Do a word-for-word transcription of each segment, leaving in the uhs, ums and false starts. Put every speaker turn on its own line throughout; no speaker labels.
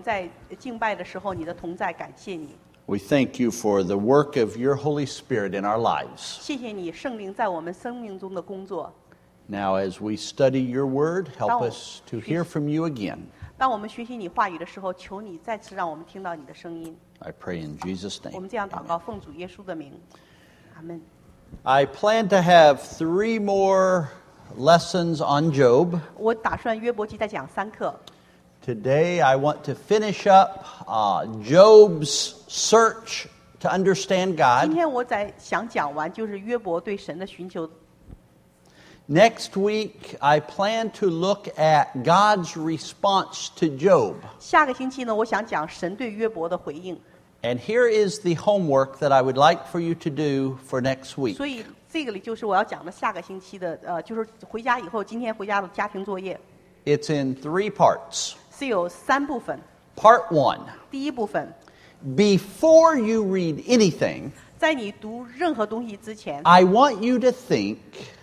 在敬拜的时候，你的同在，感谢你。
We thank you for the work of your Holy Spirit in our lives.
谢谢你，圣灵在我们生命中的工作。
Now, as we study your word, help
当我
us to hear from you again.
当我们学习你话语的时候，求你再次让我们听到你的声音。
I pray in Jesus'
我
name.
们这样祷告，奉主耶稣的名，阿门。
I plan to have three more lessons on Job.
我打算约伯记再讲三课。
Today, I want to finish up uh, Job's search to understand
今
God.
天我在想讲完就是约伯对神的寻求。
Next week, I plan to look at God's response to Job.
下个星期呢，我想讲神对约伯的回应。
And here is the homework that I would like for you to do for next week.
所以这个里就是我要讲的下个星期的，呃，就是回家以后，今天回家的家庭作业
It's in three parts.
是有三部分。
Part one,
第一部分，
before you read anything,
在你读任何东西之前，
I want you to think,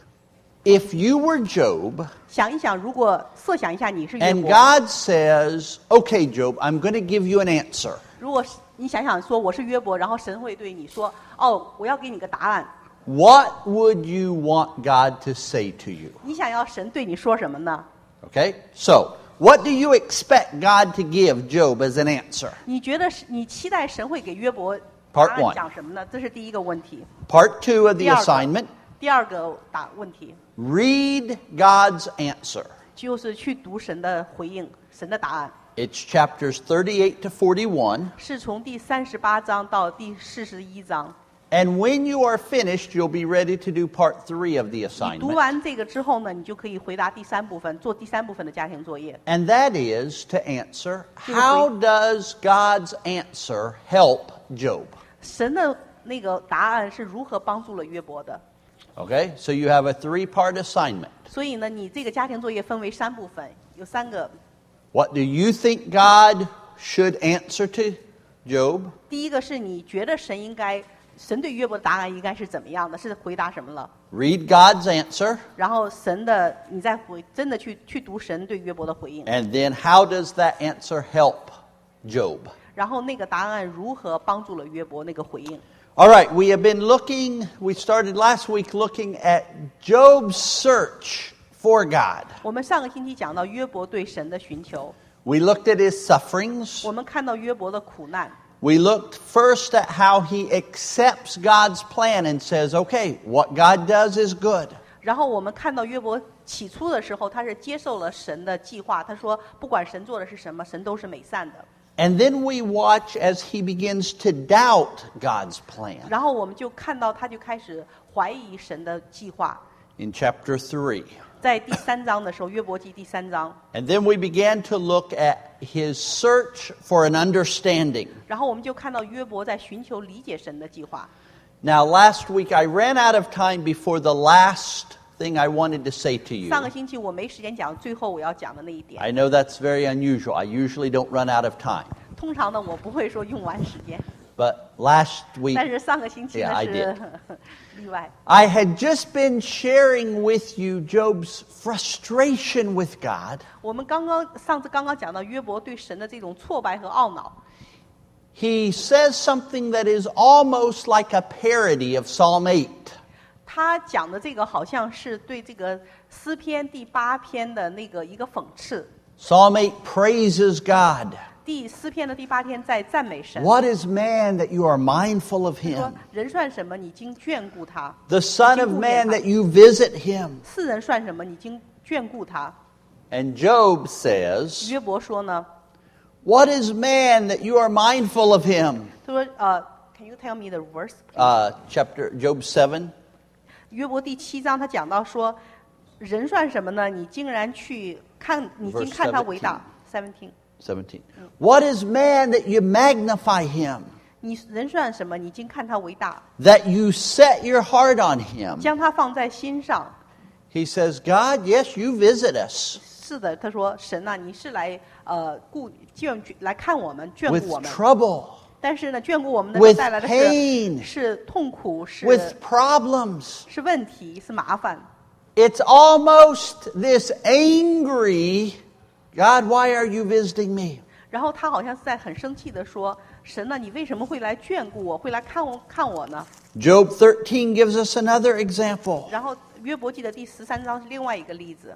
if you were Job,
想一想，如果设想一下你是约
and
伯，
God says, okay, Job, I'm going to give you an answer.
如果你想想说我是约伯，然后神会对你说，哦，我要给你个答案，
What would you want God to say to you?
你想要神对你说什么呢？
Okay? So, what do you expect God to give Job as an answer?
你觉得是你期待神会给约伯
Part
答案
one
讲什么呢？这是第一个问题。
Part two of the
第二个
assignment,
第二个答问题
read God's answer.
就是去读神的回应，神的答案
It's chapters thirty-eight to forty-one.
是从第三十八章到第四十一章。
And when you are finished, you'll be ready to do part three of the
你读
assignment.
完这个之后呢，你就可以回答第三部分，做第三部分的家庭作业。
And that is to answer, how does God's answer help Job?
神的那个答案是如何帮助了约伯的？
Okay? So you have a three-part assignment.
所以呢，你这个家庭作业分为三部分，有三个。
What do you think God should answer to Job?
第一个是你觉得神应该，神对约伯的答案应该是怎么样的？是回答什么了？
Read God's answer.
然后神的，你再回真的去去读神对约伯的回应，
And then how does that answer help Job?
然后那个答案如何帮助了约伯那个回应？
All right, we have been looking, we started last week looking at Job's search for God.
我们上个星期讲到约伯对神的寻求，
We looked at his sufferings.
我们看到约伯的苦难，
We looked first at how he accepts God's plan and says, okay, what God does is good.
然后我们看到约伯起初的时候，他是接受了神的计划，他说不管神做的是什么，神都是美善的。
And then we watch as he begins to doubt God's plan
然后我们就看到他就开始怀疑神的计划。
in chapter three.
在第三章的时候，约伯记第三章，
And then we began to look at his search for an understanding.
然后我们就看到约伯在寻求理解神的计划。
Now, last week I ran out of time before the last thing I wanted to say to you.
上个星期我没时间讲最后我要讲的那一点。
I know that's very unusual. I usually don't run out of time.
通常呢，我不会说用完时间，
But last week,
但是上个星期
Yeah,
呢
I
是例外。
I had just been sharing with you Job's frustration with God.
我们刚刚上次刚刚讲到约伯对神的这种挫败和懊恼，
He says something that is almost like a parody of Psalm eight.
他讲的这个好像是对这个诗篇第八篇的那个一个讽刺。
Psalm eight praises God.
第诗篇的第八天在赞美神，
What is man that you are mindful of
说
him?
人算什么，你经眷顾他；
The Son of
你经顾念
Man
他
that you visit him.
世人算什么，你经眷顾他。
And Job says,
约伯说呢，
What is man that you are mindful of him?
他说呃 ，Can you tell me the verse?
Uh, chapter Job seven.
约伯第七章他讲到说，人算什么呢？你竟然去看，你竟
Verse
看他伟大。seventeen，
seventeen. What is man that you magnify him?
你人算什么？你竟看他伟大，
That you set your heart on him?
将他放在心上。
He says, God, yes, you visit us
是的，他说神呐、你是来呃顾眷来看我们，眷
with
顾我们。
trouble,
但是呢，眷顾我们的
with
带来的
pain,
是是痛苦，是
with problems.
是问题，是麻烦。
It's almost this angry, God, why are you visiting me?
然后他好像是在很生气的说：“神呢，你为什么会来眷顾我，会来看我看我呢？”
Job thirteen gives us another example.
然后约伯记的第十三章是另外一个例子。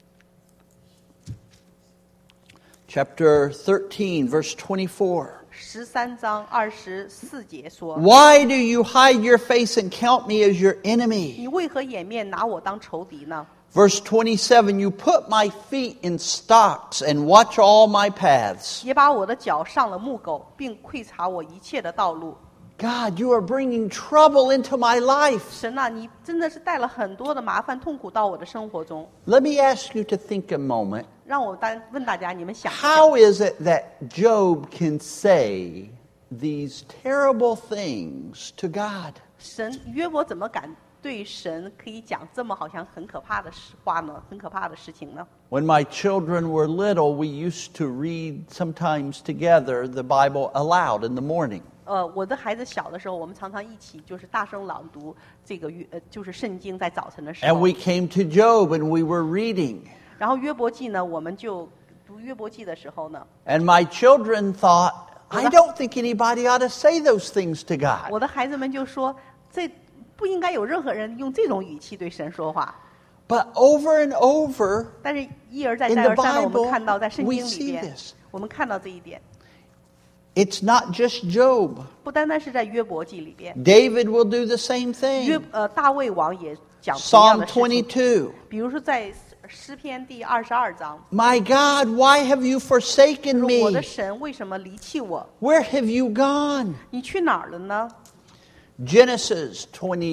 Chapter thirteen, verse twenty-four.
十三章二十四节说
Why do you hide your face and count me as your：“ enemy?
你为何掩面拿我当仇敌呢？”
Verse twenty-seven, you put my feet in stocks and watch all my paths.
也把我的脚上了木狗，并窥察我一切的道路。
God, you are bringing trouble into my life.
神啊，你真的是带了很多的麻烦痛苦到我的生活中。
Let me ask you to think a moment.
让我大问大家，你们想一想
How is it that Job can say these terrible things to God?
神约伯怎么敢对神可以讲这么好像很可怕的话呢？很可怕的事情呢？
When my children were little, we used to read sometimes together the Bible aloud in the morning.
呃，我的孩子小的时候，我们常常一起就是大声朗读这个约，呃，就是圣经在早晨的时
And
候。
we came to Job and we were reading.
然后约伯记呢，我们就读约伯记的时候呢，
And my children thought, I don't think anybody ought to say those things to God.
我的孩子们就说，这不应该有任何人用这种语气对神说话。
But over and over,
但是一而再
In
再
the
而三的，我
Bible,
们看到在圣
we
经里
see
边
this.，
我们看到这一点，
it's not just Job.
不单单是在约伯记里边，
David will do the same
约
thing.
呃大卫王也讲同样
Psalm
的事情。
twenty-two.
比如说在诗篇第二十二章，
My God, why have you forsaken
说我的
me?
神为什么离弃我？
Where have you gone?
你去哪儿了呢？
Genesis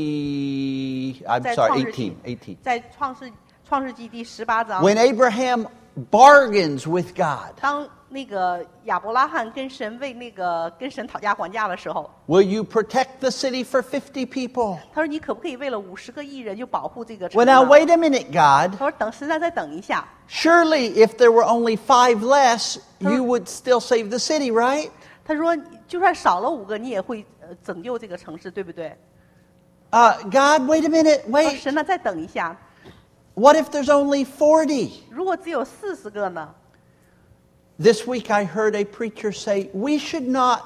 twenty, I'm
在
sorry,
创世纪
eighteen, eighteen.
在创世创世纪第十八章，
When Abraham bargains with God,
当那个亚伯拉罕跟神为那个跟神讨价还价的时候，
will you protect the city for fifty people?
他说：“你可不可以为了五十个艺人就保护这个城
Well,
呢
now wait a minute, God.
他说：“等，实在再等一下。
Surely if there were only five less, you would still save the city, right?
他说：“就算少了五个，你也会呃拯救这个城市，对不对？”
Uh, God, wait a minute,
他说
wait.
神呢，再等一下。
What if there's only forty?
如果只有四十个呢？
This week I heard a preacher say, we should not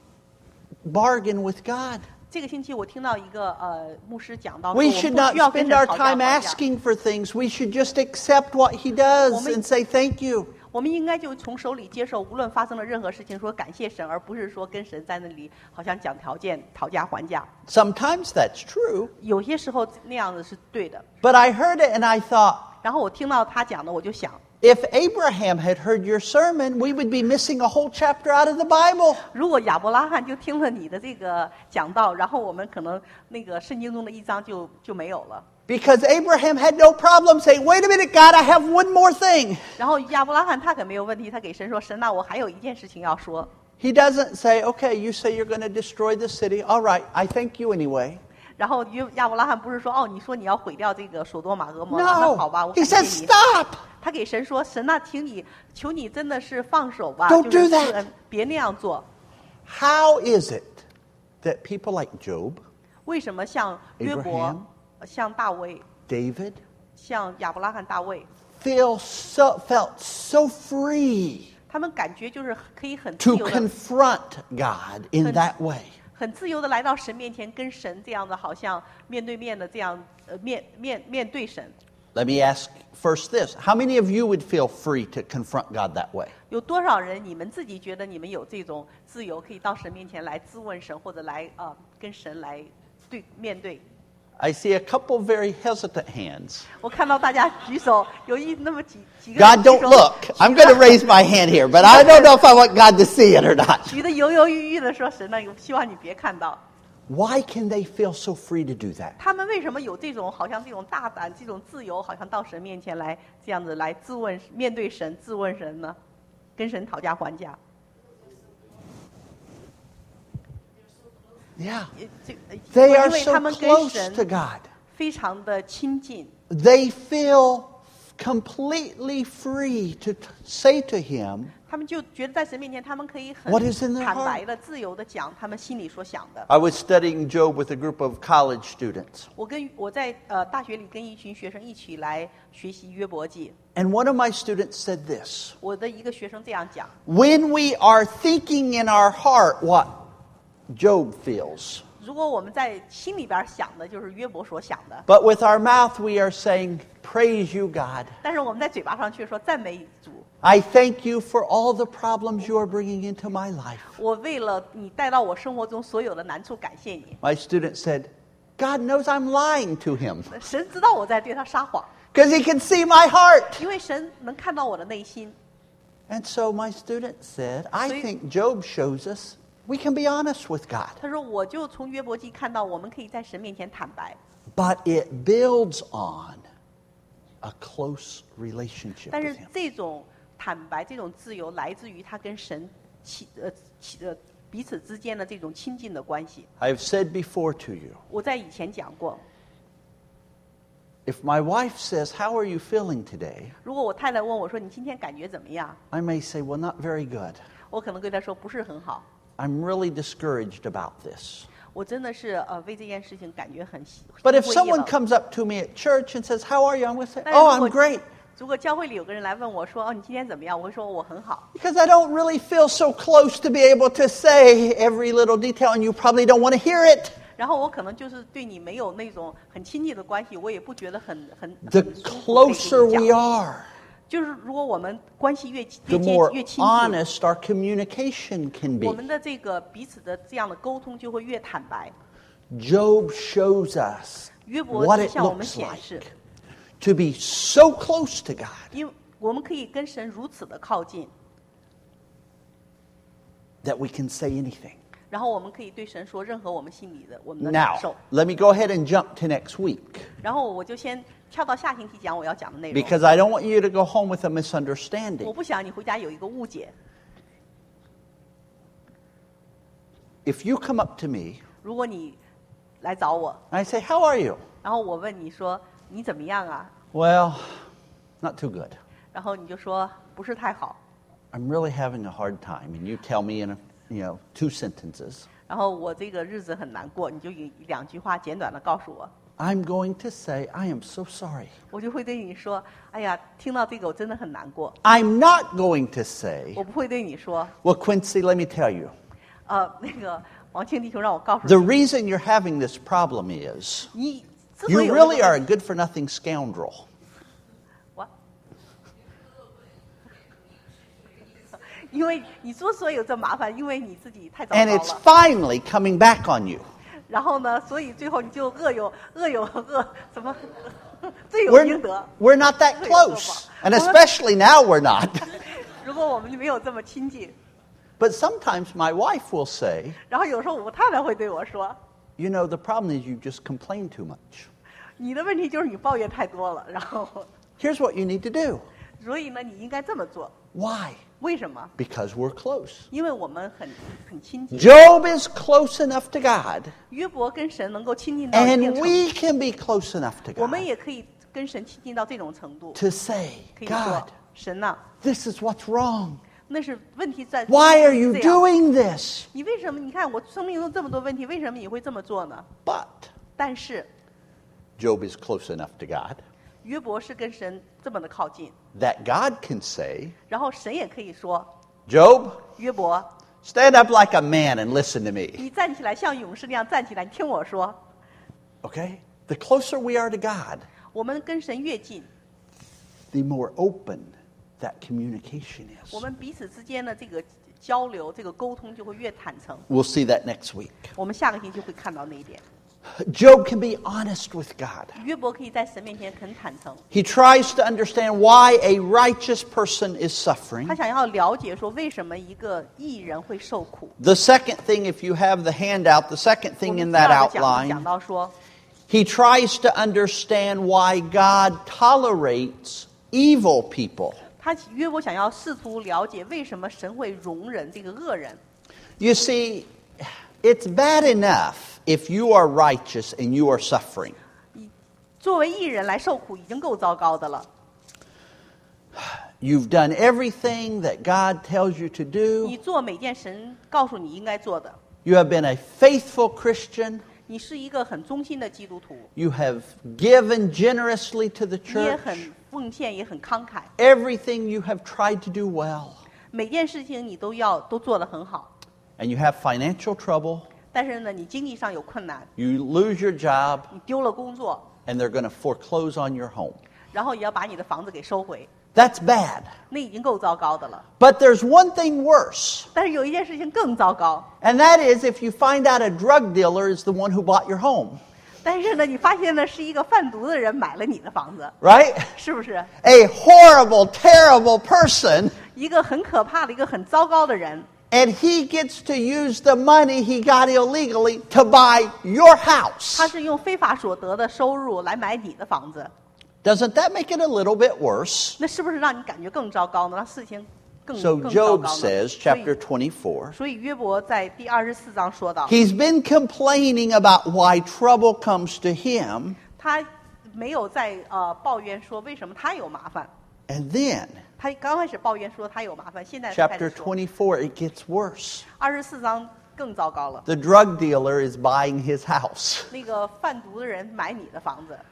bargain with God.
这个星期我听到一个呃牧师讲到说，
We
我
should
们不
not
需要跟
spend
神
our
讨价
time
还价，
asking for things. We should just accept what He does
Woman-
and say thank you.
我们应该就从手里接受，无论发生了任何事情，说感谢神，而不是说跟神在那里好像讲条件、讨价还价。
Sometimes that's true.
有些时候那样子是对的。
But I heard it and I thought,
然后我听到他讲的，我就想，
if Abraham had heard your sermon, we would be missing a whole chapter out of the Bible.
如果亚伯拉罕就听了你的这个讲道，然后我们可能那个圣经中的一章就就没有了。
Because Abraham had no problem saying, wait a minute, God, I have one more thing.
然后亚伯拉罕他可没有问题，他给神说：“神呐，我还有一件事情要说。
He doesn't say, okay, you say you're going to destroy the city. All right, I thank you anyway. ”
然后约亚伯拉罕不是说：“哦，你说你要毁掉这个索多玛俄摩拉，那好吧，
No.
我
He
感
says,
谢你。”
stop.
他给神说：“神呐，请你，求你真的是放手吧，
Don't
就是
do that.
施恩别那样做。
How is it that people like Job,
为什么像约伯
Abraham、
像大卫、
David,
像亚伯拉罕、大卫，
feel so, felt so free
他们感觉就是可以很自
to
由的、
confront God in
Con-
that way?
很自由的来到神面前，跟神这样的，好像面对面的这样，呃，面面面对神。
Let me ask first this. How many of you would feel free to confront God that way?
有多少人你们自己觉得你们有这种自由，可以到神面前来质问神，或者来呃跟神来对面对？
I see a couple very hesitant hands.
我看到大家举手，有一那么几几个
God,
举
don't
手
look. I'm going to raise my hand here, but I don't know if I want God to see it or not.
举得犹犹豫豫的说：“神呢，希望你别看到。”
Why can they feel so free to do that?
他们为什么有这种好像这种大胆、这种自由，好像到神面前来这样子来质问、面对神、质问神呢？跟神讨价还价？
Yeah.
呃这呃
They
因
are
为
so
他们跟
close to
神
God.
非常的亲近，
They feel completely free to t- say to Him
他们就觉得在神面前，他们可以很
What is in their
坦
heart?
白的、自由的讲他们心里所想的。
I was studying Job with a group of college students.
我跟我在呃大学里跟一群学生一起来学习约伯记，
And one of my students said this.
我的一个学生这样讲：
When we are thinking in our heart what Job feels,
如果我们在心里边想的就是约伯所想的，
but with our mouth we are saying, praise you, God.
但是我们在嘴巴上却说赞美主。
I thank you for all the problems you are bringing into my life.
我为了你带到我生活中所有的难处，感谢你。
My student said, God knows I'm lying to him
神知道我在对他撒谎，
because he can see my heart.
因为神能看到我的内心。
And so my student said, I
So you-
think Job shows us we can be honest with God.
他说：“我就从约伯记看到，我们可以在神面前坦白，
But it builds on a close relationship
但
with
是
him.
这种坦白、这种自由来自于他跟神亲呃亲呃彼此之间的这种亲近的关系。
I have said before to you,
我在以前讲过，
if my wife says, how are you feeling today?
如果我太太问我说你今天感觉怎么样，
I may say, well, not very good.
我可能对她说不是很好，
I'm really discouraged about this.
我真的是呃为这件事情感觉很心
But if
灰意
someone
冷。
comes up to me at church and says, how are you? I'm going to say,
但是
oh,
如
I'm
果
great.
如果教会里有个人来问我说哦你今天怎么样，我会说我很好，
Because I don't really feel so close to be able to say every little detail, and you probably don't want to hear it.
然后我可能就是对你没有那种很亲密的关系，我也不觉得很很
The
很舒服可以跟
closer
你
we
讲。
are,
就是如果我们关系越
the
越接
more
越亲近，
honest our communication can
我
be.
们的这个彼此的这样的沟通就会越坦白。
Job shows us
约伯
what
就
it
向我们
looks
显示
like，to be so close to God
因为我们可以跟神如此的靠近，
that we can say anything.
然后我们可以对神说任何我们心里的我们的感
Now,
受。
let me go ahead and jump to next week
然后我就先跳到下星期讲我要讲的内容，
because I don't want you to go home with a
我
misunderstanding.
不想你回家有一个误解。
If you come up to me
如果你来找我，
and I say, how are you?
然后我问你说你怎么样啊？
Well, not too good.
然后你就说不是太好。
I'm really having a hard time. And you tell me in, a, you know, two sentences.
然后我这个日子很难过，你就以两句话简短的告诉我，
I'm going to say, I am so sorry.
我就会对你说，哎呀，听到这个我真的很难过。
I'm not going to say,
我不会对你说，
well, Quincy, let me tell you.
呃，那个王庆弟兄让我告诉
The
你，
reason you're having this problem is
你之所以
you
有这个
really are a good for nothing scoundrel.
我，因为你之所以有这麻烦，因为你自己太糟
And
糕
it's
了。
finally coming back on you.
然后呢，所以最后你就恶有恶有恶，什么罪有
We're,
应得。
we're not that close. And especially now we're not.
如果我们没有这么亲近，
But sometimes my wife will say,
然后有时候我太太会对我说，
you know, the problem is you just complain too much.
你的问题就是你抱怨太多了，然后，
Here's what you need to do.
所以呢，你应该这么做。
Why?
为什么？
Because we're close.
因为我们很很亲近。
Job is close enough to God,
约伯跟神能够亲近到一定
and
程度，
we can be close enough to
我们
God
也可以跟神亲近到这种程度，
to say,
可以说
God,
神呐、
this is what's wrong.
那是问题在
Why are you
这样
doing this?
你为什么？你看我生命中这么多问题，为什么你会这么做呢？
But
但是
Job is close enough to God
约伯是跟神这么的靠近，
that God can say,
然后神也可以说，
Job,
约伯，
stand up like a man and listen to me.
你站起来像勇士那样站起来，你听我说。
Okay? The closer we are to God,
我们跟神越近，
the more open that communication
我
is.
们彼此之间的这个交流、这个沟通就会越坦诚。
We'll see that next week.
我们下个星期会看到那一点。
Job can be honest with God.
约伯可以在神面前很坦诚，
He tries to understand why a righteous person is suffering.
他想要了解说为什么一个艺人会受苦。
The second thing, if you have the handout, the second
我
thing
们
in
第
that
二个讲讲
outline,
到说，
he tries to understand why God tolerates evil people.
他约伯想要试图了解为什么神会容忍这个恶人。
You see, it's bad enough if you are righteous and you are suffering.
作为艺人来受苦已经够糟糕的了，
you've done everything that God tells you to
你
do.
做每件神告诉你应该做的，
You have been a faithful Christian.
你是一个很忠心的基督徒，
You have given generously to the
你也
church.
很奉献，也很慷慨，
Everything you have tried to do well.
每件事情你都要都做得很好。
And you have financial trouble.
但是呢，你经济上有困难，
You lose your job.
你丢了工作，
And they're going to foreclose on your home.
然后也要把你的房子给收回，
That's bad.
那已经够糟糕的了。
But there's one thing worse.
但是有一件事情更糟糕，
And that is if you find out a drug dealer is the one who bought your home.
但是呢，你发现呢是一个贩毒的人买了你的房子，
Right?
是不是？
A horrible, terrible person.
一个很可怕的一个很糟糕的人，
And he gets to use the money he got illegally to buy your house.
他是用非法所得的收入来买你的房子，
Doesn't that make it a little bit worse?
那是不是让你感觉更糟糕呢？让事情更
So
更糟
Job
糕呢？
says,
所
chapter
以
twenty-four,
所以约伯在第二十四章说到，
he's been complaining about why trouble comes to him.
他没有在呃抱怨说为什么他有麻烦，
And then,
他刚开始抱怨说他有麻烦，现在才开
chapter
始说
twenty-four, it gets worse.
二十四章更糟糕了。
The drug dealer is buying his house.
那个贩毒的人买你的房子，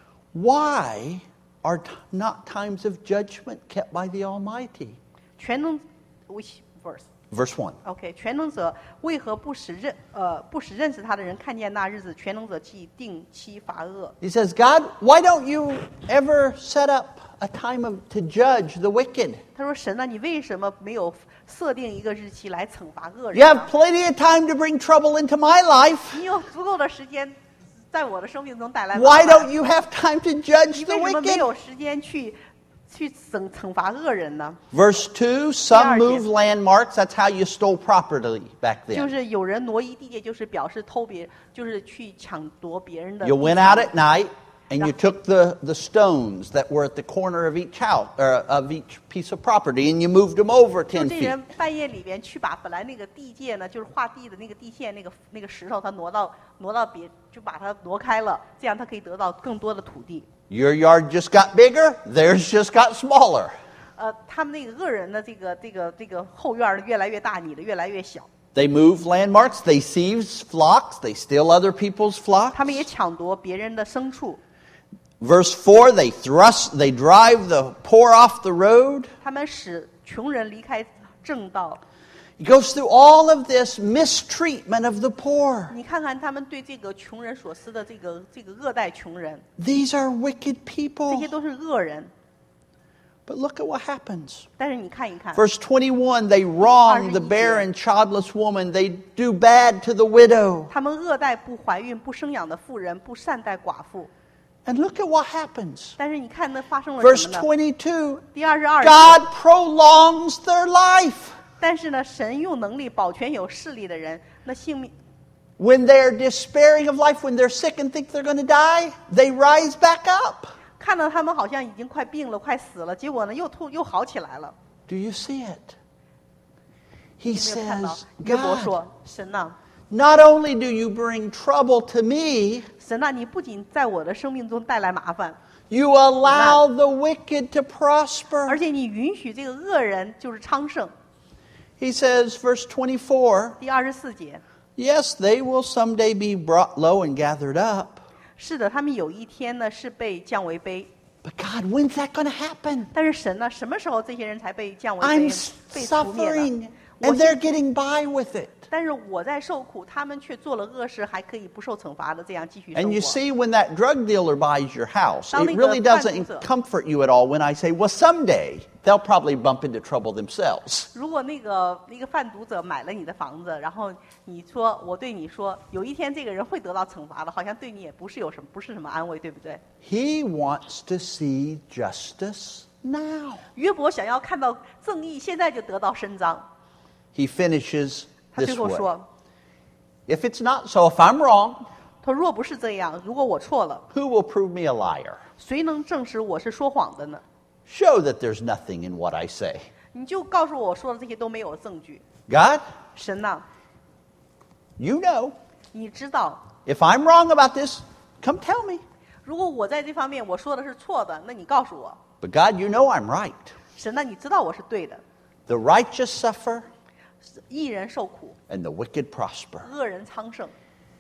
Why are t- not times of judgment kept by the Almighty?
全能 which verse
Verse one.
OK 全能者为何不使认呃不使认识他的人看见那日子？全能者既定期罚恶。
He says, God, why don't you ever set up a time of, to judge the wicked?
他说：“神啊，你为什么没有设定一个日期来惩罚恶
You
人
have
呢？
plenty of time to bring trouble into my life.
你有足够的时间在我的生命中带来麻
Why
烦
don't you have time to judge
你
the
为什么没
wicked?
有时间去去惩惩罚恶人呢？
Verse two, some
Yeah,
move
yeah.
landmarks. That's how you stole property back
就
then.
是有人挪移地界，就是表示偷别，就是去抢夺别人的
You
地
went
盘
out at night and you
Yeah.
took the, the stones that were at the corner of each house, or of each piece of property, and you moved them over
就
ten
这
feet.
人半夜里边去把本来那个地界呢，就是画地的那个地线那个那个石头，他挪到挪到别，就把它挪开了，这样他可以得到更多的土地。
Your yard just got bigger, theirs just got smaller.
呃，他们那个恶人的这个这个这个后院儿越来越大，你的越来越小。
They move landmarks, they seize flocks, they steal other people's
他们也
flocks.
抢夺别人的牲畜，
Verse four, they thrust, they drive the poor off the road.
他们使穷人离开正道。
He goes through all of this mistreatment of the poor.
你看看他们对这个穷人所施的这个这个恶待穷人，
These are wicked
这
people.
些都是恶人。
But look at what happens.
但是你看一看，
Verse twenty-one, they wrong the barren, childless woman. They do bad to the widow.
他们恶待不怀孕、不生养的妇人，不善待寡妇。
And look at what happens.
但是你看那发生了
Verse
什么呢？
twenty-two,
第二十二
God prolongs their life.
但是呢，神用能力保全有势力的人，那性命
When they're despairing of life, when they're sick and think they're going to die, they rise back up.
看到他们好像已经快病了、快死了，结果呢又突又好起来了。
Do you see it? He
有没有看到
says,
约伯
God,
说：“神呐、
not only do you bring trouble to me,
神呐、你不仅在我的生命中带来麻烦，
you allow the wicked to
而
prosper.
且你允许这个恶人就是昌盛。
He says, verse twenty-four, ”
第二十四节，
yes, they will someday be brought low and gathered up.
是的，他们有一天呢是被降为卑，
But God, when's that going to happen?
但是神呢，什么时候这些人才被降为
I'm
卑、被除灭
suffering,
呢？我
and they're
现
getting by with it.
但是我在受苦，他们却做了恶事，还可以不受惩罚的这样继续生
And you
活。
see, when that drug dealer buys your house,
Tao
it
lý
really
do
doesn't
khoan cũng
comfort you at all when I say, well, someday they'll probably bump into trouble themselves.
如果那个那个贩毒者买了你的房子，然后你说我对你说，有一天这个人会得到惩罚的，好像对你也不是有什么不是什么安慰，对不对？
He wants to see justice now.
约伯想要看到正义，现在就得到伸张。
He finishes
他最
this
后
way.
说
If it's not so, if I'm wrong,：“
他说若不是这样，如果我错了，
who will prove me a liar?
谁能证实我是说谎的呢？
Show that there's nothing in what I say.
你就告诉我，我说的这些都没有证据。
God,
神呐、
you know.
你知道，
If I'm wrong about this, come tell me.
如果我在这方面我说的是错的，那你告诉我。
But God, you know I'm right.
神呢，你知道我是对的，
The righteous suffer,
义人受苦，
and the wicked prosper.
恶人昌盛。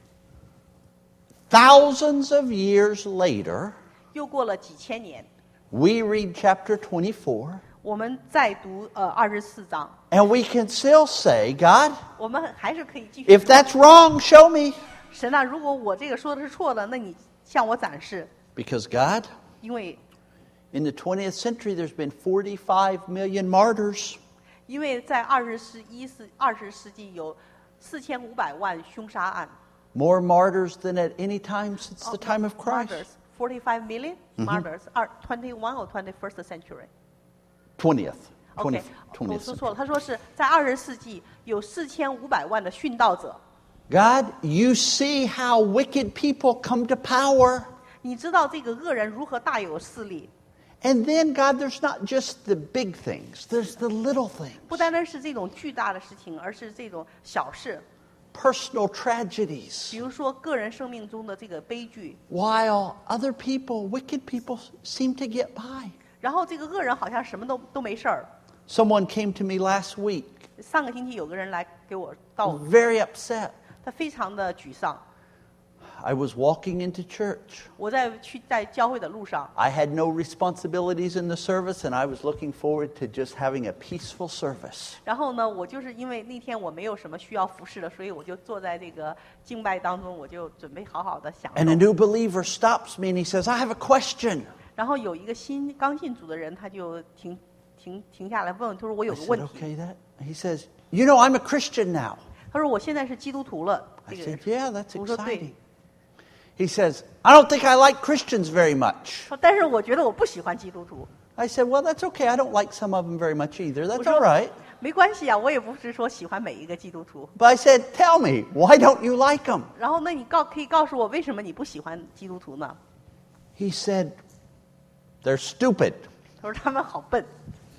Thousands of years later,
又过了几千年，
we read chapter twenty-four,
我们再读呃二十四章，
and we can still say, God,
我们还是可以继续
if that's wrong, show me.
神啊，如果我这个说的是错的，那你向我展示，
Because God,
因为
in the twentieth century, there's been forty-five million martyrs.
因为在二十世一世二十世纪有四千五百万凶杀案。
More martyrs than at any time since the time of Christ.
Martyrs, forty-five million martyrs. 二 twenty-one or twenty-first century.
twentieth.
OK，
twentieth,
我
twentieth
说错了，
century.
他说是在二十世纪有四千五百万的殉道者。
God, you see how wicked people come to power.
你知道这个恶人如何大有势力？
And then, God, there's not just the big things, there's the little things.
不单单是这种巨大的事情，而是这种小事，
Personal tragedies.
比如说个人生命中的这个悲剧。
While other people, wicked people, seem to get by.
然后这个恶人好像什么都都没事儿。
Someone came to me last week,
上个星期有个人来给我道，
very upset.
他非常的沮丧。
I was walking into church.
我在去在教会的路上，
I had no responsibilities in the service, and I was looking forward to just having a peaceful service.
然后呢，我就是因为那天我没有什么需要服侍的，所以我就坐在这个敬拜当中，我就准备好好的享
And a
受。
new believer stops me and he says, I have a question.
然后有一个新刚信主的人，他就停停停下来问，他说我
I
有个
said,
问题。
okay, that. He says, you know, I'm a Christian now.
他说我现在是基督徒了。
I
这个
said, yeah, that's
我说
exciting.
对。
He says, I don't think I like Christians very much.
说但是我觉得我不喜欢基督徒。
I said, well, that's okay. I don't like some of them very much either.
我
That's
说
all right.
没关系啊，我也不是说喜欢每一个基督徒。
But I said, tell me, why don't you like them?
然后那你告可以告诉我为什么你不喜欢基督徒呢？
He said, they're stupid.
他说他们好笨。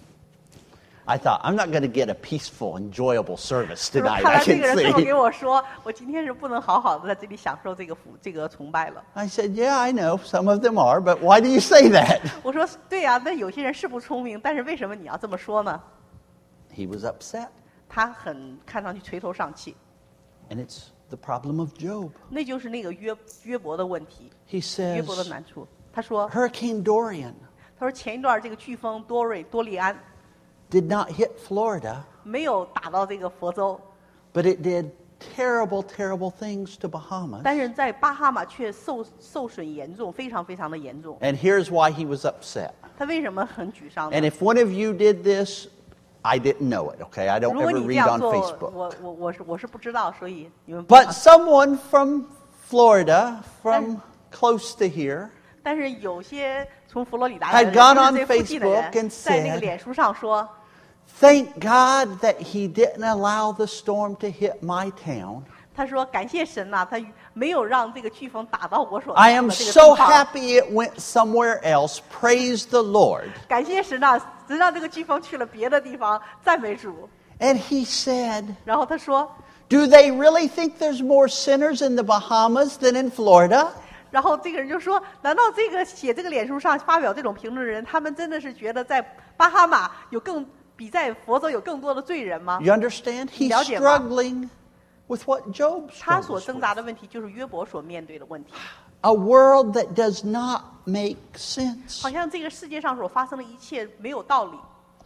I thought, I'm not going to get a peaceful, enjoyable service
他说
tonight.
看
I
来这
can
个人最后
see.
给我说，我今天是不能好好的在这里享受这个福这个崇拜了。
I said, yeah, I know. Some of them are, but why do you say that?
我说对呀、啊，那有些人是不聪明，但是为什么你要这么说呢？
He was upset.
他很看上去垂头丧气，
And it's the problem of Job.
那就是那个约约伯的问题，
He
约伯的
says,
难处。他说，
Hurricane Dorian
他说前一段这个飓风多瑞多利安
did not hit Florida,
没有打到这个佛州，
but it did terrible, terrible things to Bahamas.
但是在巴哈马却受受损严重，非常非常的严重。
And here's why he was upset.
他为什么很沮丧呢
And？if one of you did this, I didn't know it, okay? I don't
如果
ever
你这
read
样
on
做，
Facebook.
我我我是我是不知道，所以你们不
But someone from Florida, from close to here,
但是有些从佛罗里达
Had
来的
gone
人，
on
就是这附近的
Facebook
人
and，
在那个
said-
脸书上说，
thank God that he didn't allow the storm to hit my town.
他说感谢神呐、他没有让这个飓风打到我所
I
住
am
的这个
so
地方。
happy it went somewhere else. Praise the Lord.
感谢神呐、直到这个飓风去了别的地方，赞美主。
And he said,
然后他说，
do they really think there's more sinners in the Bahamas than in Florida?
然后这个人就说，难道这个写这个脸书上发表这种评论的人，他们真的是觉得在巴哈马有更比在佛州有更多的罪人吗？
You understand? He's
了解吗？
struggling with what Job
他所
struggles
挣
with.
扎的问题就是约伯所面对的问题，
A world that does not make sense.
好像这个世界上所发生的一切没有道理。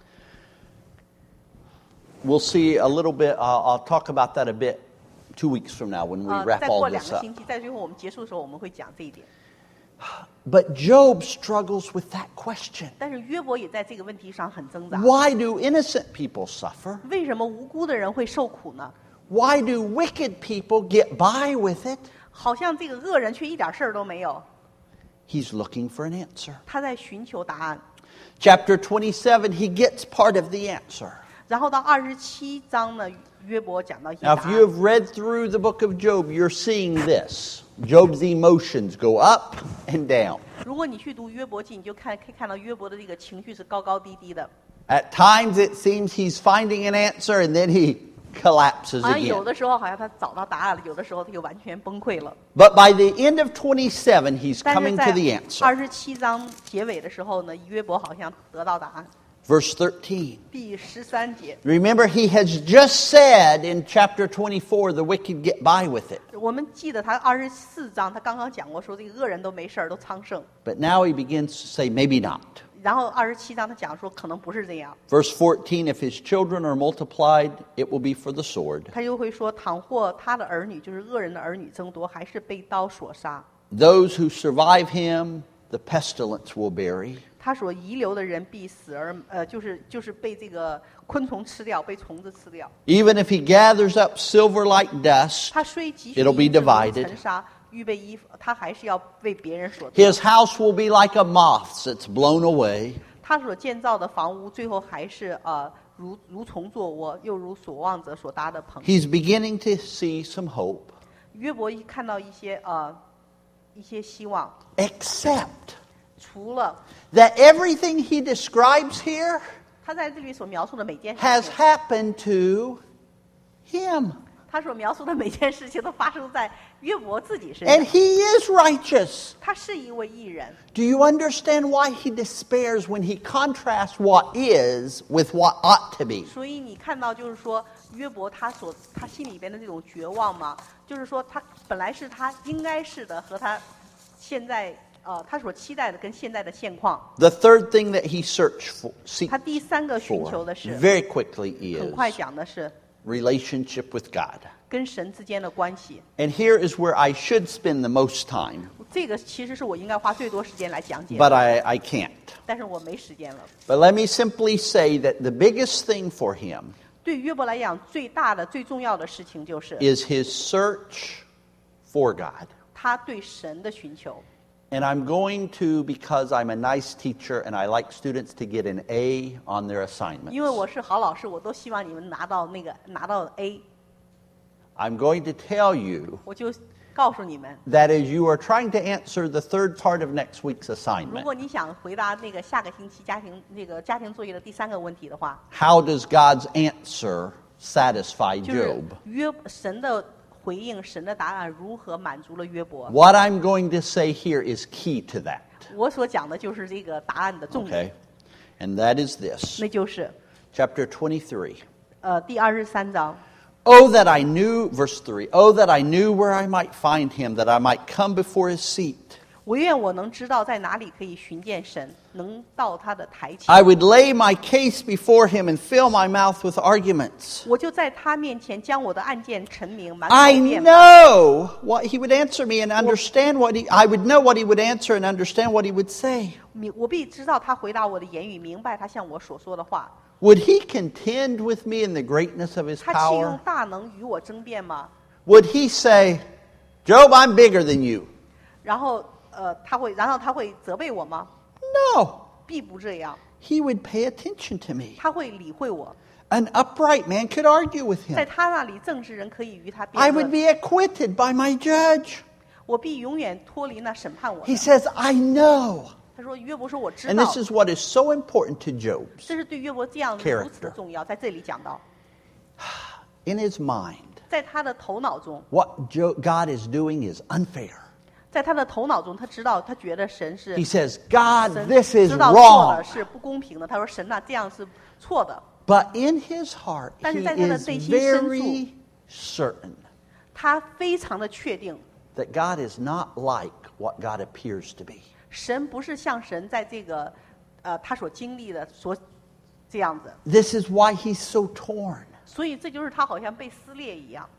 We'll see a little bit, uh, I'll talk about that a bit two weeks from now when we
啊、
wrap
再
all
过两
this
个
up.
星期，在最后我们结束的时候，我们会讲这一点。
But Job struggles with that question.
但是约伯也在这个问题上很挣扎。
Why do innocent people suffer?
为什么无辜的人会受苦呢？
Why do wicked people get by with it?
好像这个恶人却一点事儿都没有。
He's looking for an answer.
他在寻求答案。
Chapter twenty-seven, he gets part of the answer.
然后到二十七章呢，约伯讲到一些
Now,
答
if you
案。
have read through the book of Job, you're seeing this. Job's emotions go up and down.
如果你去读约伯记，你就看可以看到约伯的这个情绪是高高低低的。
At times, it seems he's finding an answer and then he collapses
好像有
again.
的时候好像他找到答案了，有的时候他就完全崩溃了。
But by the end of twenty-seven, he's
但是
coming
在
to the answer.
二十七章结尾的时候呢，约伯好像得到答案。
Verse thirteen.
第十三节。
Remember, he has just said in chapter twenty-four, the wicked get by with it.
我们记得他二十四章，他刚刚讲过说这个恶人都没事儿，都昌盛。
But now he begins to say, maybe not.
然后二十七章他讲说可能不是这样，
Verse fourteen, if his children are multiplied, it will be for the sword.
他又会说，倘或他的儿女就是恶人的儿女增多，还是被刀所杀。
Those who survive him, the pestilence will bury.
他所遗留的人必死而呃，就是就是被这个昆虫吃掉，被虫子吃掉。
Even if he gathers up silver like dust,
他虽汲取
it'll be
银子如
divided.
尘沙，预备衣服，他还是要为别人所得。
His house will be like a moth that's blown away.
他所建造的房屋，最后还是呃如如虫作窝，又如所望者所搭的棚。
He's beginning to see some hope.
约伯一看到一些呃一些希望，
Except
除了
that everything he describes here
他在这里所描述的每件事
has
情，
happened to him.
他所描述的每件事情都发生在约伯自己身
And
上。
he is righteous.
他是一位义人，
Do you understand why he despairs when he contrasts what is with what ought to be?
所以你看到就是说约伯他所他心里边的这种绝望嘛，就是说他本来是他应该是的，和他现在呃他所期待的跟现在的现况。
The third thing that he search for,
他
seeks
第三个寻求
for
的是，
very quickly
很
is
快讲的是
relationship with God.
跟神之间的关系。
And here is where I should spend the most time,
这个其实是我应该花最多时间来讲解
but
的，
I, I can't.
但是我没时间了。
But let me simply say that the biggest thing for him
对约伯来讲，最大的、最重要的事情就是
is his search for God.
他对神的寻求。
And I'm going to, because I'm a nice teacher and I like students to get an A on their
因为
assignments,
我是好老师，我都希望你们拿到那个拿到 A，
I'm going to tell you
我就告诉你们，
that as you are trying to answer the third part of next week's
如
assignment,
果你想回答那个下个星期家庭那个家庭作业的第三个问题的话，
how does God's answer satisfy
就是
Job?
约神的回应，神的答案如何满足了约伯。
What I'm going to say here is key to that.
我所讲的就是这个答案的重点，
Okay? And that is this.
那就是
Chapter twenty-three.
呃第二十三章。
Oh, that I knew, verse three, oh, that I knew where I might find him, that I might come before his seat.
我愿我能知道在哪里可以寻见神，能到他的台前。
I would lay my case before him and fill my mouth with arguments.
我就在他面前将我的案件陈明，满口
I
辩驳。
know what he would answer me and understand what he, I would know what he would answer and understand what he would say.
明我必知道他回答我的言语，明白他向我所说的话。
Would he contend with me in the greatness of his
他岂用
power?
大能与我争辩吗？
Would he say, Job, I'm bigger than you?
然后呃，他会，然后他会责备我吗？
No.
必不这样，
He would pay attention to me.
他会理会我。
An upright man could argue with
在
him.
他那里，正直人可以与他
I
辩
would
论。
be acquitted by my judge.
我必永远脱离那审判我
He
的。
says, I know.
他说：“约伯说我知
And
道。
this is what is so important to Job.
这是对约伯这样
character
如此的重要。在这里讲到，
In his mind,
在他的头脑中，
what Jo- God is doing is unfair.
在他的头脑中，他知道，他觉得神是
He says, God,
神
this is
知道错
wrong.
了，是不公平的。他说：神呐、这样是错的。
But in his heart,
但是
he
在他的
is
内心深处，
very certain
他非常的确定，
that God is not like what God appears to be.
神不是像神在这个，呃，他所经历的所这样子。
This is why he's so torn.
所以这就是他好像被撕裂一样。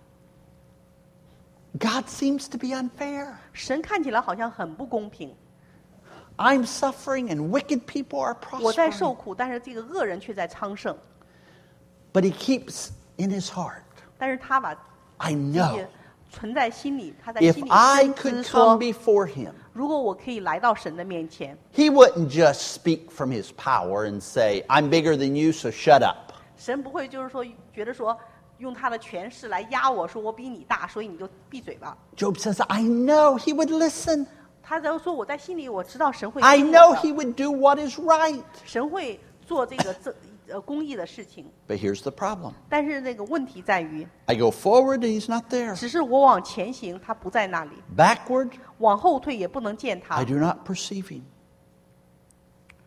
God seems to be unfair.
神看起来好像很不公平。
I'm suffering and wicked people are
我在受
prospering.
苦，但是这个恶人却在昌盛。
But he keeps in his heart,
但是他把
I
这
know
些存在心里，他在
if
心里
I
深
could
知
come
说，
before him,
如果我可以来到神的面前，
he wouldn't just speak from his power and say, I'm bigger than you, so shut up.
神不会就是说觉得说用他的权势来压我，说我比你大，所以你就闭嘴吧。
Job says, I know he would listen.
他然后说我在心里我知道神会
I
听
know
我
he
的，
would do what is right.
神会做这个正呃公义的事情。
But here's the problem.
但是那个问题在于，
I go forward and he's not there.
只是我往前行，他不在那里；
Backward,
往后退也不能见他
I。do not perceive him.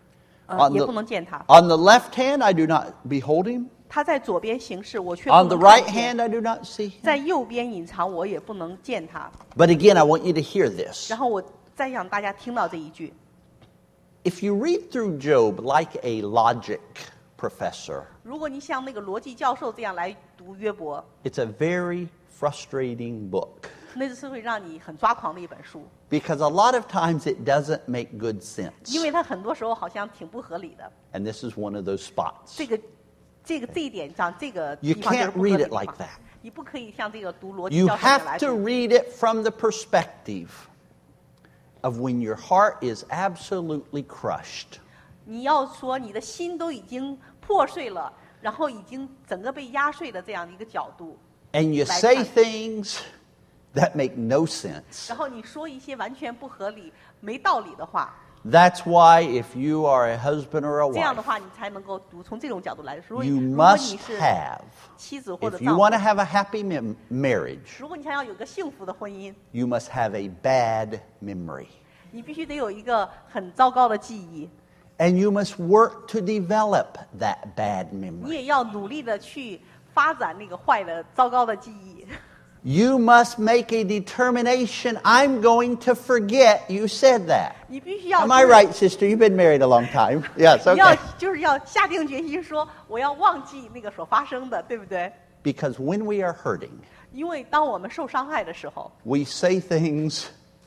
呃
On
也
the-
不能见他。
On the left hand, I do not behold him.
他在左边行事，我却不
On the
能看
right
见；
hand, I do not see him.
在右边隐藏，我也不能见他。
But again, I want you to hear this.
然后我再让大家听到这一句：
If you read through Job like a logic professor,
如果你像那个逻辑教授这样来读约伯，
it's a very frustrating book
那是会让你很抓狂的一本书，
because a lot of times it doesn't make good sense.
因为它很多时候好像挺不合理的。
And this is one of those spots.
这个，这个这一点上，这个
You
地方就是
can't
不合理
read
的
it
地方
like that.
你不可以像这个读逻辑
You
教授这样
have
来
to
读。
read it from the perspective of when your heart is absolutely crushed.
你要说你的心都已经破碎了，然后已经整个被压碎的这样的一个角度，
And you
Like
say
that.
things that make no sense.
然后你说一些完全不合理、没道理的话，
That's why if you are a husband or a
这样的
wife,
话你才能够读。从这种角度来说，
you
如果你
must
是
have,
妻子或者
if you
丈
want to
夫，
have a happy mem- marriage,
如果你想要有一个幸福的婚姻，
you must have a bad memory.
你必须得有一个很糟糕的记忆，
And you must work to develop that bad
你
memory.
也要努力的去发展那个坏的、糟糕的记忆。
You must make a determination, I'm going to forget you said that.
你必须要
Am I right, sister? You've been married a long time. Yes,
你要
okay.
就是要下定决心说，我要忘记那个所发生的，对不对？
Because when we are hurting,
因为当我们受伤害的时候，
we say things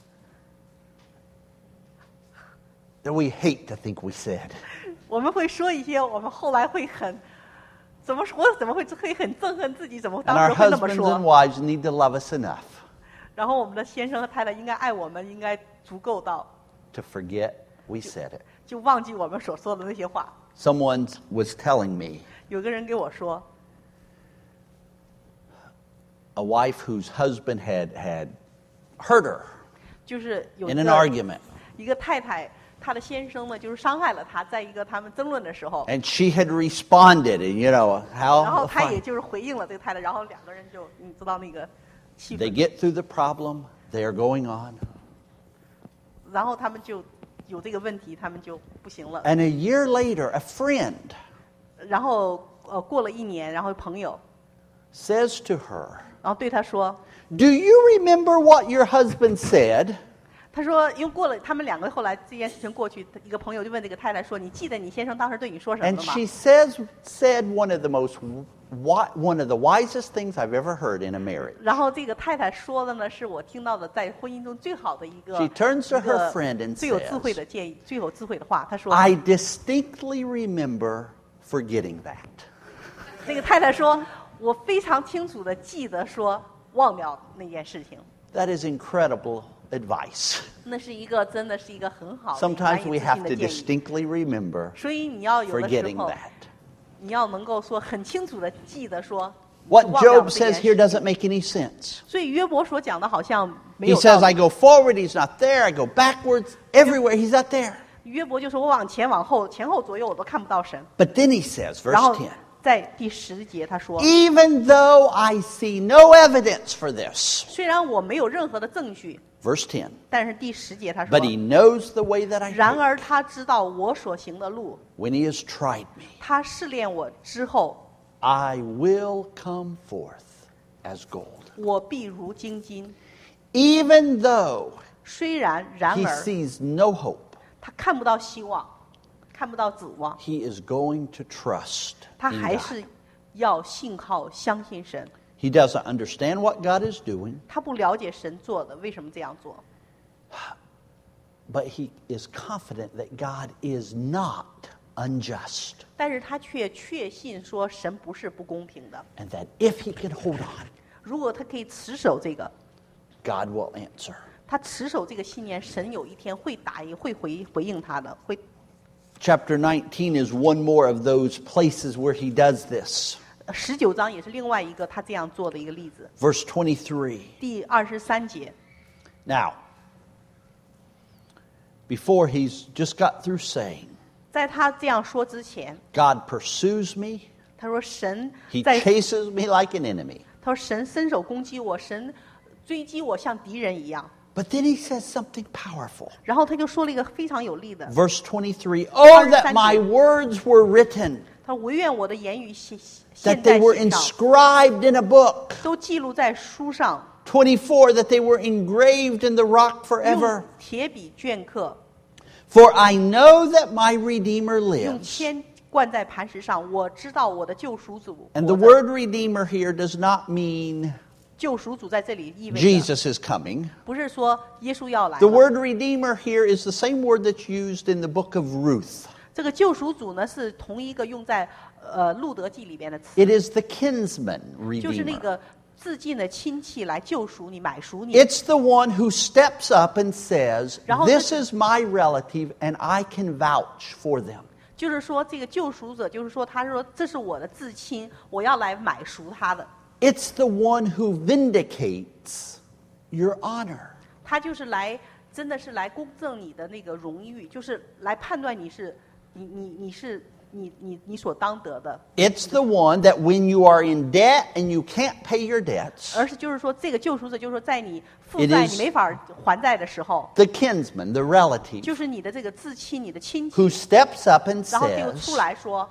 that we hate to think we said.
我们会说一些我们后来会很怎么说？我怎么会会很憎恨自己？怎么
And
当
our
时会那么
husbands and
说？
wives need to love us enough
然后我们的先生和太太应该爱我们，应该足够到
to forget we said it.
就忘记我们所说的那些话。
Someone was telling me,
有个人给我说，
a wife whose husband had, had hurt her
就是有一
in an
个
argument.
一个太太，她的先生呢，就是伤害了她，在一个他们争论的时候，
And she had responded, and you know
然后
how
他也就是回应了这个太太，然后两个人就你知道那个气
they
氛，
get through the problem, they are going on.
然后他们就有这个问题，他们就不行了。
And a year later, a friend
然后呃，过了一年，然后朋友，
says to her,
然后对他说，
Do you remember what your husband said?
他说，因为过了他们两个后来这件事情过去，一个朋友就问这个太太说，你记得你先生当时对你说什么
And
了吗？
she says, said one of the most, wi- one of the wisest things I've ever heard in a marriage.
然后这个太太说的呢，是我听到的在婚姻中最好的一个
She turns to
一个
her friend and
最有智慧
says,
的建议，最有智慧的话。她说，
I distinctly remember forgetting that.
那个太太说，我非常清楚的记得说忘掉那件事情。
That is incredible advice.
那是一个真的是一个很好的
Sometimes
难以
we
置
have
信
to
的建议。
distinctly remember
所以你要有的时
forgetting
候，
that.
你要能够说很清楚的记得说。
What
忘掉
Job
这件
says here
事
doesn't
情
make any sense.
所以约伯所讲的好像没
He
有道
says, I
理。
go forward, he's not there. I go backwards, everywhere, he's not there.
约伯就说我往前往后前后左右我都看不到神。
But then he says, verse
然后
ten,
在第十节他说，
even though I see no evidence for this,
虽然我没有任何的证据，
verse ten,
但是第十节他说
but，he knows the way that I
然
take.
而他知道我所行的路，
When he has tried me,
他试炼我之后，
I will come forth as gold.
我必如金金。
Even though
虽然然
he
而
sees no hope,
他看不到希望，看不到指望，
he is going to trust
他
in
还
God.
是要信靠相信神。
He doesn't understand what God is doing,
他不了解神做的为什么这样做，
but he is confident that God is not unjust,
但是他却确信说神不是不公平的。
and that if he can hold on,
如果他可以持守这个，
God will answer.
他持守这个信念，神有一天会答应，会回回应他的。会
Chapter nineteen is one more of those places where he does this.
十九章也是另外一个他这样做的一个例子。
Verse twenty-three.
第二十三节，
Now, before he's just got through saying,
在他这样说之前，
God pursues me,
他说神
he
在，
chases me like an enemy.
他说神伸手攻击我，神追击我像敌人一样。
But then he says something powerful.
然后他就说了一个非常有力的，
Verse twenty-three, oh, that my words were written,
他说唯愿我的言语现
that
现
they
在
were
写上，
inscribed in a book.
都记录在书上，
twenty-four, that they were engraved in the rock
用
forever.
铁笔镌刻，
For I know that my Redeemer
用
lives.
铅灌在磐石上。我知道我的救赎主。
And the
活着
word Redeemer here does not mean
救赎主在这里意味着
Jesus is coming.
不是说耶稣要来
The
了。
word Redeemer here is the same word that's used in the book of Ruth.
这个救赎主呢是同一个用在呃路德记里边的词，
It is the kinsman
就是那
redeemer.
个自尽的亲戚来救赎你、买赎你。
It's the one who steps up and says,
然后
this
这-
is my relative and I can vouch for them.
就是说，这个救赎者，就是说，他说这是我的至亲，我要来买赎他的。
It's the one who vindicates your honor.
他就是来，真的是来公正你的那个荣誉，就是来判断你是，你你你是你你你所当得的。
It's the one that when you are in debt and you can't pay your debts,
而是就是说，这个救赎者，就是说，在你负
It
债
is-
你没法还债的时候，
the kinsman, the relative,
就是你的这个至亲、你的亲
who
戚，
steps up and
然后就出
says,
来说，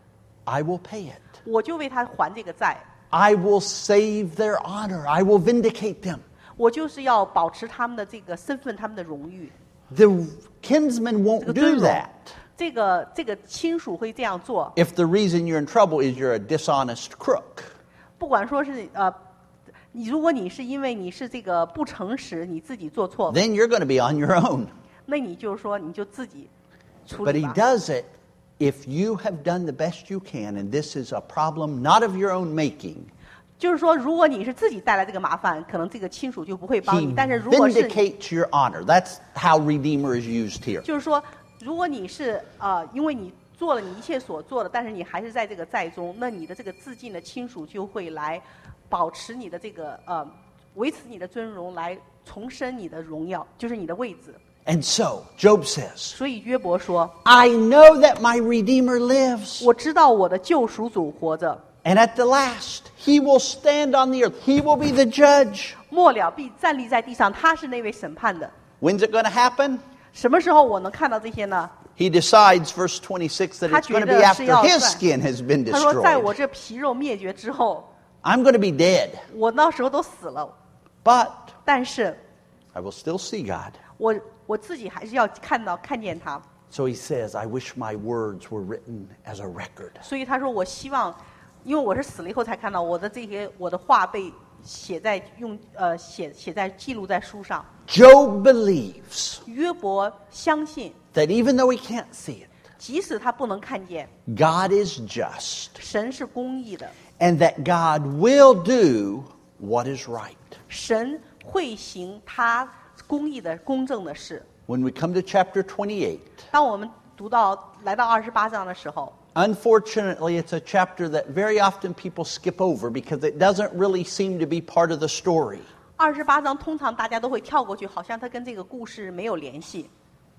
I will pay it.
我就为他还这个债，
I will save their honor. I will vindicate them.
我就是要保持他们的这个身份、他们的荣誉。
The kinsman
这
won't
个
do
尊荣
that
这个这个亲属会这样做，
if the reason you're in trouble is you're a dishonest crook.
不管说是呃，你如果你是因为你是这个不诚实，你自己做错了，
Then you're going to be on your own.
那你就是说你就自己处
But
理
he
吧。
does it if you have done the best you can, and this is a problem not of your own making.
就是说，如果你是自己带来这个麻烦，可能这个亲属就不会帮
He
你。但是如果是
vindicates your honor. That's how Redeemer is used here.
就是说，如果你是呃，因为你做了你一切所做的，但是你还是在这个债中，那你的这个自尽的亲属就会来保持你的这个呃，维持你的尊荣，来重申你的荣耀，就是你的位置。
And so, Job says,
所以约伯说
I know that my Redeemer lives.
我知道我的救赎主活着，
And at the last, he will stand on the earth. He will be the judge.
末了必站立在地上，他是那位审判的。
When's it going to happen?
什么时候我能看到这些呢？
He decides, verse twenty-six, that it's going to be after his skin has been
他说，在我
destroyed.
这皮肉灭绝之后，
I'm going to be dead,
我那时候都死了，
but
但是
I will still see God.
我我自己还是要看到看见他。
So he says, I wish my words were written as a record.
所以他说，我希望，因为我是死了以后才看到我的这些我的话被写在用呃写写在记录在书上。
Job believes
约伯相信，
that even though he can't see it,
即使他不能看见，
God is just,
神是公义的，
and that God will do what is right.
神会行他公义的公正的事。
When we come to chapter twenty-eight,
当我们读到来到二十八章的时候，
unfortunately, it's a chapter that very often people skip over because it doesn't really seem to be part of the story.
二十八章通常大家都会跳过去，好像它跟这个故事没有联系。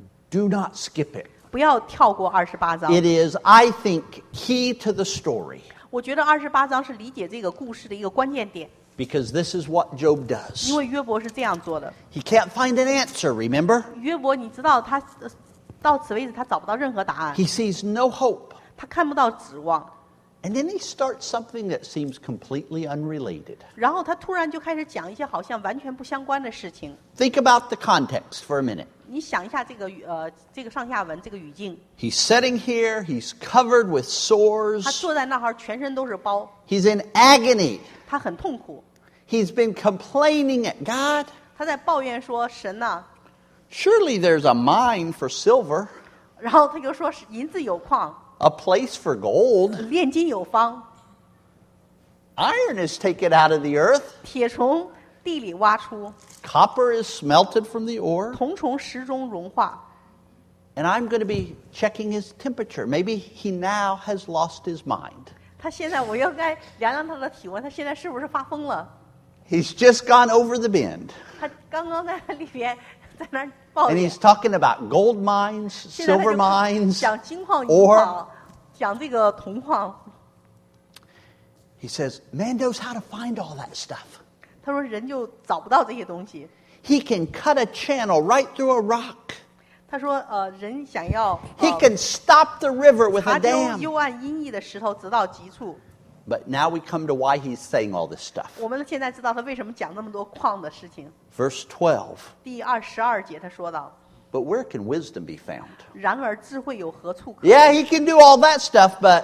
Do not skip it.
不要跳过二十八章。
It is, I think, key to the story
我觉得二十八章是理解这个故事的一个关键点，
because this is what Job does.
因为约伯是这样做的。
He can't find an answer, remember?
约伯，你知道他呃到此为止他找不到任何答案，
He sees no hope.
他看不到指望，
And then he starts something that seems completely unrelated.
然后他突然就开始讲一些好像完全不相关的事情。
Think about the context for a minute.
你想一下这个语呃这个上下文这个语境，
He's sitting here, he's covered with
他
sores,
坐在那儿全身都是包，
he's in agony.
他很痛苦，
He's been complaining at God.
他在抱怨说神呐、
Surely there's a mine for silver,
然后他就说是银子有矿，
a place for gold.
炼金有方，
Iron is taken out of the earth.
铁从地里挖出，
Copper is smelted from the ore.
铜从石中融化。
And I'm going to be checking his temperature. Maybe he now has lost his mind.
他现在我应该量量他的体温，他现在是不是发疯了？
He's just gone over the bend.
他刚刚在那里边在那儿抱
And
怨
he's，talking about gold mines,
现在他
silver
就
mines,
讲金矿、银
ore.
矿，讲这个铜矿。
He says, man knows how to find all that stuff.
他说人就找不到这些东西。
He can cut a channel right through a rock.
他说，呃，人想要
He
呃
can stop the river with
查
a
究
dam.
幽暗阴翳的石头，直到极处。
But now we come to why he's saying all this stuff.
我们现在知道他为什么讲那么多矿的事情。
Verse twelve.
第二十二节他说到，
But where can wisdom be found?
然而智慧有何处可？
Yeah, he can do all that stuff, but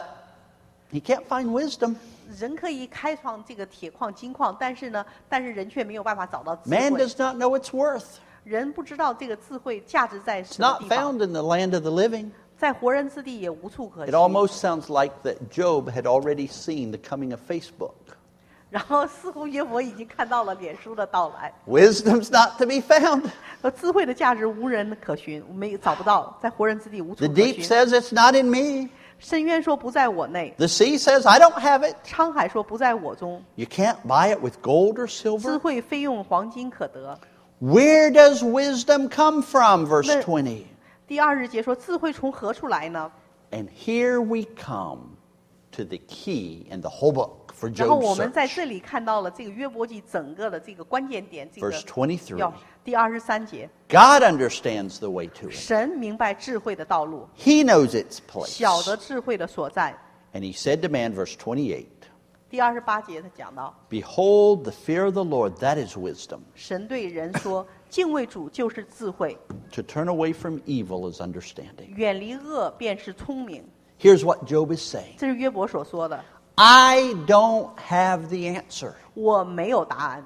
he can't find wisdom.
人可以开创这个铁矿、金矿，但是呢，但是人却没有办法找到智
Man
慧。
does not know its worth.
人不知道这个智慧价值在
It's
什么
not
地方，
found in the land of the living.
在活人之地也无处可
It
寻。
almost sounds like that Job had already seen the coming of Facebook.
然后似乎约伯已经看到了脸书的到来，
Wisdom's not to be found.
而智慧的价值无人可寻，没找不到，在活人之地无处
The
可
deep
寻。
says it's not in me.
深渊说不在我内，
The sea says I don't have it.
沧海说不在我中，
You can't buy it with gold or
智
silver.
慧非用黄金可得。
Where does wisdom come from? Verse
The-
twenty.
第二日节说智慧从何处来呢？
And here we come to the key in the whole book for
然后
Job's
我们在
search.
这里看到了这个约伯记整个的这个关键点，这个
Verse twenty-three.
要第二十三节，
God understands the way to it.
神明白智慧的道路，
He knows its place.
晓得智慧的所在。
And he said to man, verse twenty-eight,
第二十八节他讲到，
Behold, the fear of the Lord, that is wisdom.
神对人说：“敬畏主就是智慧，
To turn away from evil is understanding.
远离恶便是聪明。
Here's what Job is saying. ”
这是约伯所说的。
I don't have the answer,
我没有答案，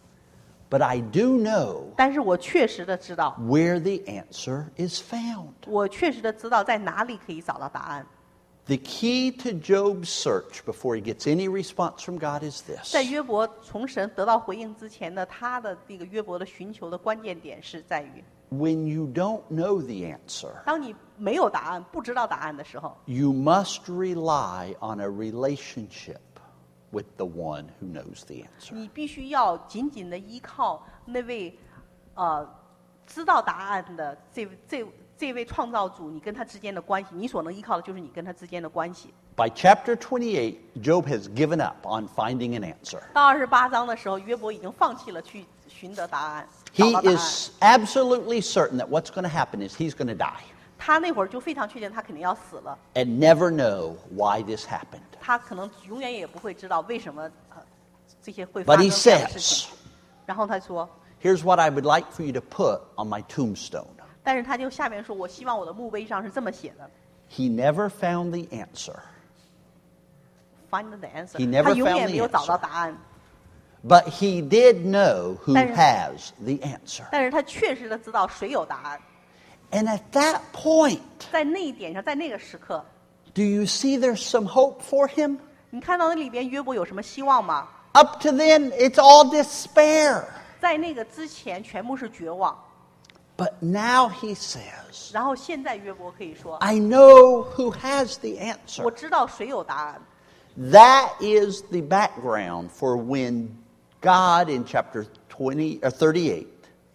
but I do know
但是我确实的知道，
where the answer is found.
我确实的知道在哪里可以找到答案。
The key to Job's search before he gets any response from God is this.
在约伯从神得到回应之前呢，他的这个约伯的寻求的关键点是在于，
When you don't know the answer,
当你没有答案、不知道答案的时候，
you must rely on a relationship with the one who knows the answer.
你必须要紧紧的依靠那位，呃，知道答案的这这这位创造主，你跟他之间的关系，你所能依靠的就是你跟他之间的关系。
By chapter twenty-eight, Job has given up on finding an answer.
到二十八章的时候，约伯已经放弃了去寻得答案，找
He
到答案。
is absolutely certain that what's going to happen is he's going to die
他那会儿就非常确定他肯定要死了，
and never know why this happened.
他可能永远也不会知道为什么呃这些会发
But
生
he
这样的事
says,
情。然后他说，
Here's what I would like for you to put on my tombstone.
但是他就下面说，我希望我的墓碑上是这么写的
He never found the answer,
：Find the answer。
He never
他永
found
远
the
没有找
answer.
到答案，
but he did know who
但是-
has the answer.
但是他确实的知道谁有答案。
And at that point,
在那一点上，在那个时刻，
do you see there's some hope for him?
你看到那里边约伯有什么希望吗？
Up to then, it's all despair.
在那个之前，全部是绝望。
But now he says,
然后现在约伯可以说，
I know who has the
我
answer.
知道谁有答案。
That is the background for when God in chapter twenty or thirty-eight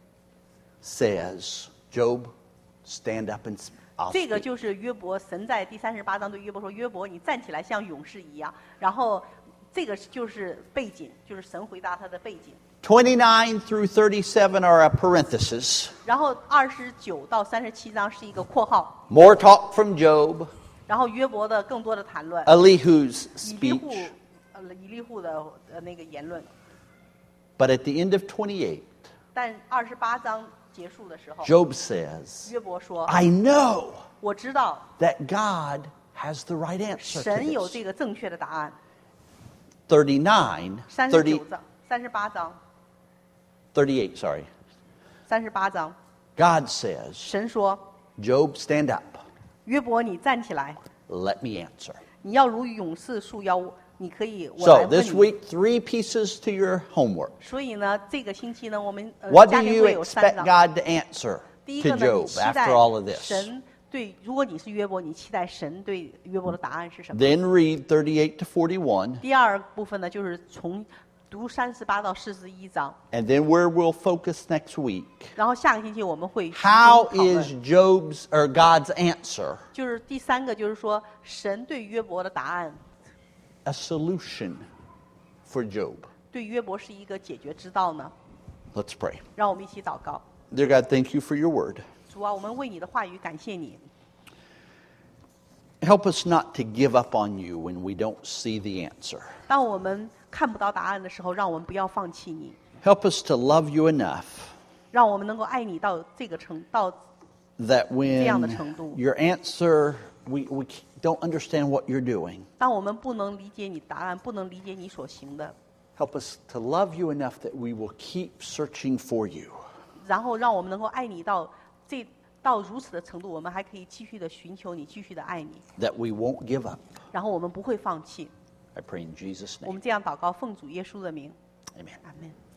says, Job, stand up and s- I'll
这个
speak.
就是约伯，神在第三十八章对约伯说：“约伯，你站起来像勇士一样。”然后这个就是背景，就是神回答他的背景。
twenty-nine through thirty-seven are a parenthesis.
然后二十九到三十七章是一个括号，
More talk from Job,
然后约伯的更多的谈论，
Elihu's
以利户
speech.
呃以利户的呃那个言论。
But at the end of twenty-eight,
但二十八章结束的时候，
Job says,
约伯说
I know：“
我知道
that God has the right answer
神有
to
这
this.
个正确的答案。
thirty-nine, ”
三十
thirty,
九章、三十八章、
thirty-eight, sorry.
三十八章，
God says,
神说
Job, stand up.
约伯，你站起来，
Let me answer.
你要如勇士束腰，你可以我
So
来问
this
你。
week, three pieces to your homework.
所以呢，这个星期呢，我们呃
What
家
do
庭
you
会有三
expect
章。
God to answer
第一
to
个呢，你
Job
期
after
待
all of this?
神对，如果你是约伯，你期待神对约伯的答案是什么？
Then read thirty-eight to forty-one,
第二部分呢，就是从读三十八到四十一章，
and then where we'll focus next week.
然后下个星期我们会集中
How
讨论
is Job's or God's answer
就是第三个，就是说神对约伯的答案，
a solution for Job?
对约伯是一个解决之道呢？
Let's pray.
让我们一起祷告。
Dear God, thank you for your word.
主啊，我们为你的话语感谢你。
Help us not to give up on you when we don't see the answer.
当我们看不到答案的时候，让我们不要放弃你，
Help us to love you enough
让我们能够爱你到这个程到
that
这样的
when
程度。
your answer, we, we don't understand what you're doing.
当我们不能理解你答案，不能理解你所行的，
Help us to love you enough that we will keep searching for you.
然后让我们能够爱你到这到如此的程度，我们还可以继续的寻求你，继续的爱你，
That we won't give up.
然后我们不会放弃。
I pray in Jesus'
我
name.
们这样祷告，奉主耶稣的名，
Amen.
阿门。